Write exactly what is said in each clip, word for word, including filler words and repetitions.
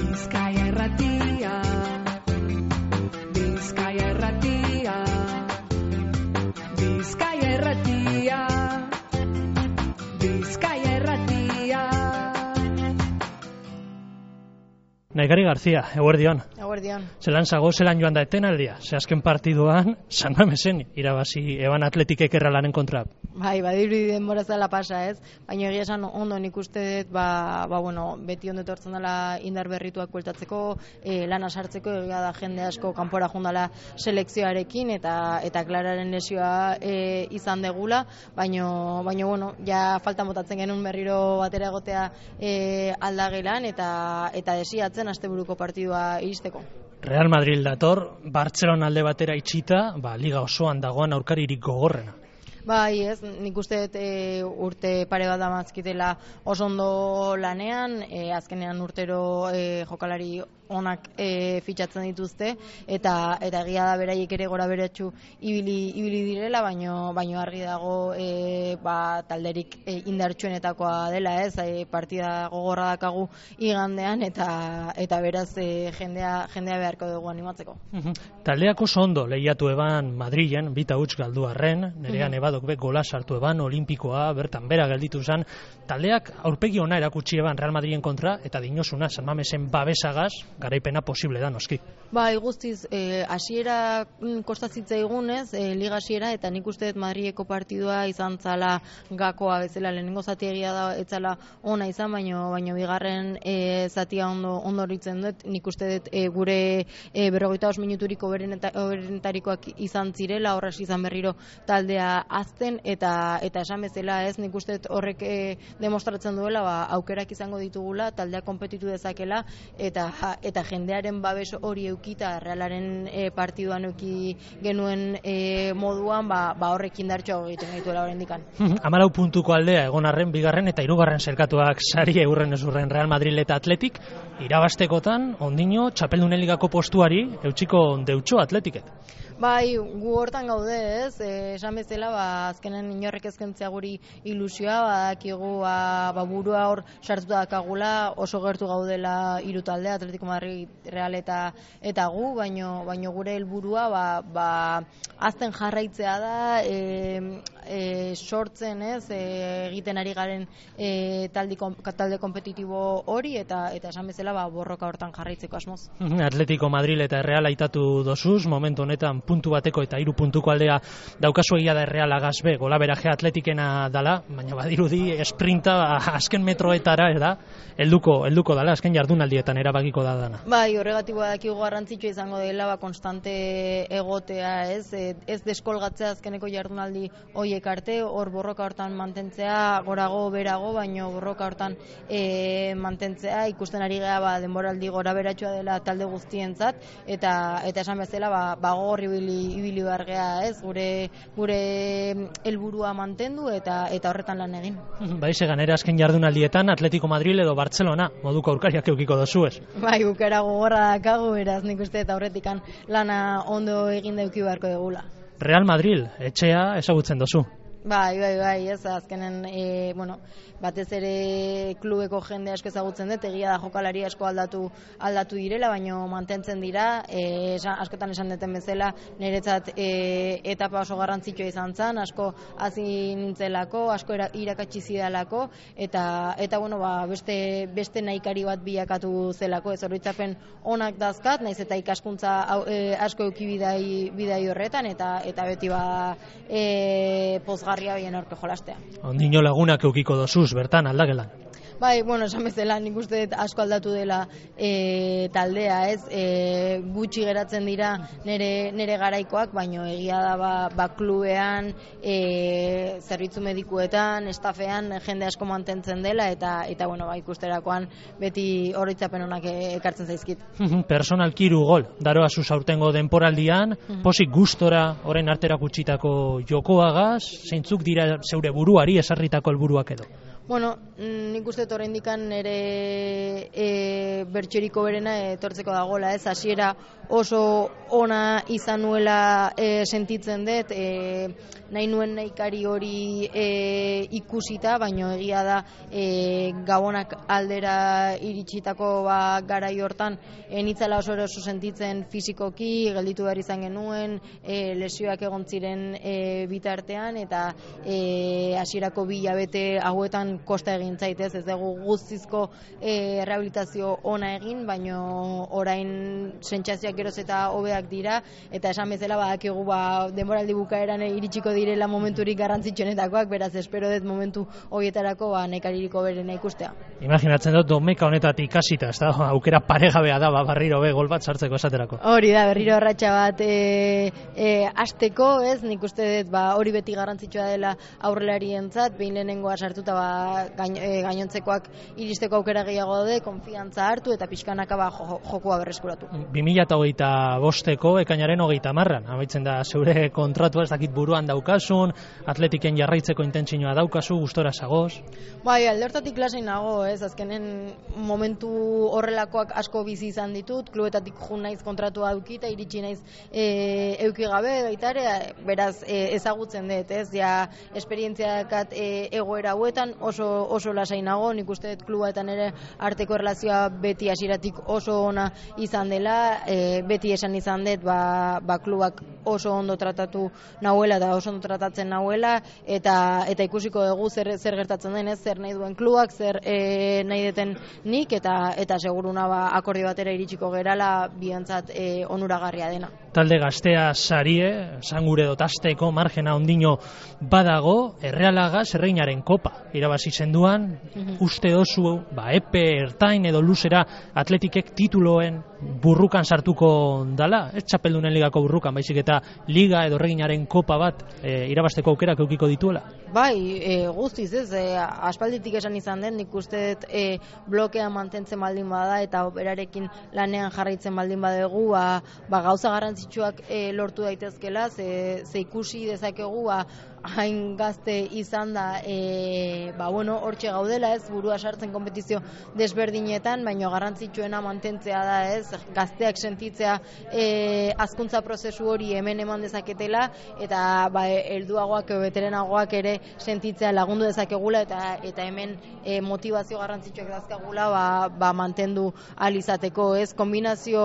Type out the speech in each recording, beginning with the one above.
Bizkaia Irratia, Bizkaia Irratia, Bizkaia Irratia, Bizkaia Irratia. Naigari Garzia, eguerdion. Eguerdion. Zelan zago, zelan joan da etenaldia? Ze azken partiduan, San Mamesen irabazi eban Atletikek Errealaren kontra. Bai, badirudi denbora zela pasa, ez? Baina egia esan ondo nik uste dut, ba, ba, bueno, beti ondo etortzen dela indar berrituak bueltatzeko, e, lana sartzeko, egia da jende asko kanpora jundala selekzioarekin, eta eta Klararen lesioa e, izan degula, baino, baino, bueno, ja falta botatzen genuen berriro batera egotea e, aldagelan, eta eta desiatzen asteburuko partidua iristeko. Real Madrid dator, Bartzelona alde batera itxita, ba, liga osoan dagoan aurkaririk gogorrena. Bai, ez, nik uste dut e, urte pare bat damazkitela oso ondo lanean, e, azkenean urtero e, jokalari onak e, fitxatzen dituzte, eta eta egia da beraiek ere gora beretsu ibili, ibili direla, baino, baino argi dago e, ba, talderik e, indartsuenetakoa dela, ez, e, partida gogorra dakagu igandean, eta eta beraz e, jendea, jendea beharko dugu animatzeko. Taldeak oso ondo lehiatu eban Madrilen, bita huts galdu arren, nerean ebadok be gola sartu eban, olimpikoa, bertan bera gelditu zen, taldeak aurpegi ona erakutsi eban Real Madrilen kontra, eta dinosuna San Mamesen babesagaz, garaipena posible da noski. Bai, guztiz, eh, hasiera kostatzitza egunez, eh, liga hasiera, eta nik uste dut Madrileko partidua izan zala gakoa bezala, lehenengo zati egia da etzala ona izan, baino, baino bigarren eh, zatia ondo ondo horitzen dut, nik uste dut eh, gure eh, berrogeita bost minuturiko berenetarikoak izan zirela, horrez izan berriro taldea azten, eta eta esan bezala, ez, nik uste dut horrek eh, demostratzen duela, ba, aukerak izango ditugula, taldea konpetitu dezakela, eta eta jendearen babes hori eukita Realaren e, partiduan euki genuen e, moduan, ba, ba horrekin dartxoa egiten gaituela oraindikan. Hamalau puntuko aldea egon arren, bigarren eta hirugarren zelkatuak sari eurren ezurren Real Madrid eta Atletik, irabastekotan, ondino, txapeldunen ligako postuari, eutxiko deutxo Atletiket. Bai, gu hortan gaude, ez, e, esan bezala, ba, azkenen inorrek ezkentzea guri ilusioa, badakigu, ba, ba, burua hor sartuta dakagula, oso gertu gaudela hiru taldea, Atletico Madrid, Real eta eta gu, baino, baino gure helburua, ba, ba, azten jarraitzea da, e, e, sortzen, ez, e, egiten ari garen e, talde, talde kompetitibo hori, eta eta esan bezala, ba, borroka hortan jarraitzeko asmoz. Atletico Madrid eta Real aitatu dozuz, momentu honetan puntu bateko eta hiru puntuko aldea daukazu egia da Real agazbe, gola beraje Atletikena dala, baina badirudi esprinta azken metroetara, da, helduko, helduko dala, azken jardunaldietan erabakiko da dana. Bai, horregatik badakigu garrantzitsua izango dela, ba, konstante egotea, ez, ez deskolgatzea azkeneko jardunaldi hoiek arte, hor borroka hortan mantentzea, gorago, berago, baino borroka hortan e, mantentzea, ikusten ari gara, ba, denboraldi gora beratsua dela talde guztientzat, eta eta esan bezala, ba, ba gogorri ibili behar gea, ez, gure gure helburua mantendu eta eta horretan lan egin. Bai, ze ganera azken jardunaldietan Atletico Madrid edo Bartzelona moduko aurkariak eukiko dozu, ez? Bai, bukera gogorra dakagu, beraz, nik uste eta horretikan lana ondo egin dauki beharko dugula. Real Madrid, etxea ezagutzen dozu. Bai, bai, bai, ez, azkenen, e, bueno, batez ere klubeko jende asko ezagutzen dut, egia da jokalari asko aldatu aldatu direla, baino mantentzen dira, e, esan, askotan esan duten bezala, niretzat e, etapa oso garrantzitsua izan zen, asko hasi nintzelako, asko irakatsi zidalako, eta, eta bueno, ba, beste, beste nahikari bat bilakatu zelako, ez oroitzapen onak dazkat, naiz eta ikaskuntza e, asko euki bidai, bidai horretan, eta eta beti ba, e, pozgarria bien horpe jolastea. Ondino lagunak eukiko dozuz, bertan aldagelan. Bai, bueno, esan bezala, nik uste asko aldatu dela e, taldea, ez, e, gutxi geratzen dira nere, nere garaikoak, baino egia da ba, ba klubean, e, zerbitzu medikuetan, estafean, jende asko mantentzen dela, eta, eta bueno, ba, ikusterakoan beti oroitzapen honak ekartzen zaizkit. Personalki hiru gol, daroa zuz aurtengo denporaldian, posik gustora orain artera gutxitako jokoagaz, zeintzuk dira zeure buruari esarritako helburuak edo? Bueno, nik uste oraindikan ere e, bertxoriko berena etortzeko dagoela, ez, hasiera oso ona izan nuela e, sentitzen dut, e, nahi nuen nahikari hori e, ikusita, baino egia da e, Gabonak aldera iritsitako ba, garai hortan e, nitzala oso oso sentitzen fizikoki, gelditu behar izan genuen, e, lesioak egon ziren e, bitartean, eta e, hasierako bi hilabete hauetan kosta egin zaitez, ez dugu guztizko e, rehabilitazio ona egin, baino orain sentsazioak geroz eta hobeak dira, eta esan bezala badakigu ba, denboraldi bukaeran iritsiko direla momenturik garrantzitsuenetakoak, beraz espero dut momentu horietarako ba, nekaririko berena ikustea. Imaginatzen dut domeka honetatik ikasita, ez da, aukera paregabea da, ba, barriro be, gol bat sartzeko esaterako. Hori da, berriro arratsa bat e, e, asteko, ez, nik uste dut ba, hori beti garrantzitsua dela aurrelarientzat, behin lehenengoa sartuta ba, gain, e, gainontzekoak iristeko aukera gehiago daude, konfiantza hartu eta pixkanaka ba, jo, jokoa berreskuratu. bi mila hogeita bosteko ekainaren hogeita hamarran, amaitzen da zeure kontratua, ez dakit buruan daukasun, atletiken jarraitzeko intentzioa daukazu, gustora zagoz? Bai, alde hortatik lasai nago, ez, azkenen momentu horrelakoak asko bizi izan ditut, klubetatik jun naiz kontratua aukita, iritsi naiz e, euki gabe baita ere, beraz e, ezagutzen dut, ez, ja esperientziakat e, egoera hauetan oso, oso lasai nago, nik uste dut klubaetan ere arteko erlazioa beti hasieratik oso ona izan dela, e, beti esan izan dut ba, ba klubak oso ondo tratatu nahuela eta oso ondo tratatzen nahuela, eta eta ikusiko dugu zer, zer gertatzen den, ez, zer nahi duen klubak, zer e, nahi deten nik, eta eta seguruna ba, akordio batera iritsiko gerala biantzat e, onuragarria dena. Talde gaztea sarie, sangure dotazteko margena ondino badago, Errealaga Zerreinaren kopa irabazi zenduan, mm-hmm. uste dozu, ba, epe, ertain edo luzera atletikek tituloen burrukan sartuko dala, ez txapeldunen ligako burrukan, baizik eta liga edo Erreginaren kopa bat e, irabasteko aukerak eukiko dituela? Bai, e, guztiz ez, e, aspalditik esan izan den, nik uste dut e, blokea mantentzen baldin bada eta berarekin lanean jarraitzen baldin badegu, ba, ba gauza garrantzitsuak e, lortu daitezkela, ze, ze ikusi dezakegu, ba, hain gazte izan da, e, ba, bueno, hortxe gaudela, ez, burua sartzen konpetizio desberdinetan, baino garrantzitsuena mantentzea da, ez, gazteak sentitzea e, hazkuntza prozesu hori hemen eman dezaketela, eta ba, helduagoak edo beterenagoak ere sentitzea lagundu dezakegula, eta eta hemen e, motivazio garrantzitsuak dazkagula ba, ba, mantendu ahal izateko, ez, kombinazio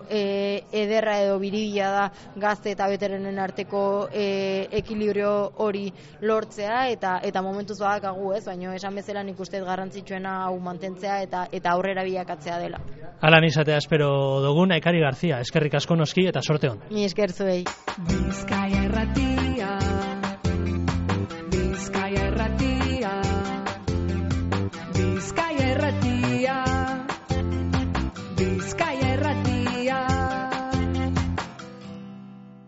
e, ederra edo biribila da gazte eta beterenen arteko e, ekilibrio hori lortzea, eta eta momentuz badakagu, ez, baino esan bezala nik uste garrantzitsuena hau mantentzea eta eta aurrera bilakatzea dela. Alan izatea espero dugun, Ekari Garzia, eskerrik asko noski eta sorte on. Ni esker zuei. Bizkaia Erratia, Bizkaia Erratia, Bizkaia Erratia, Bizkaia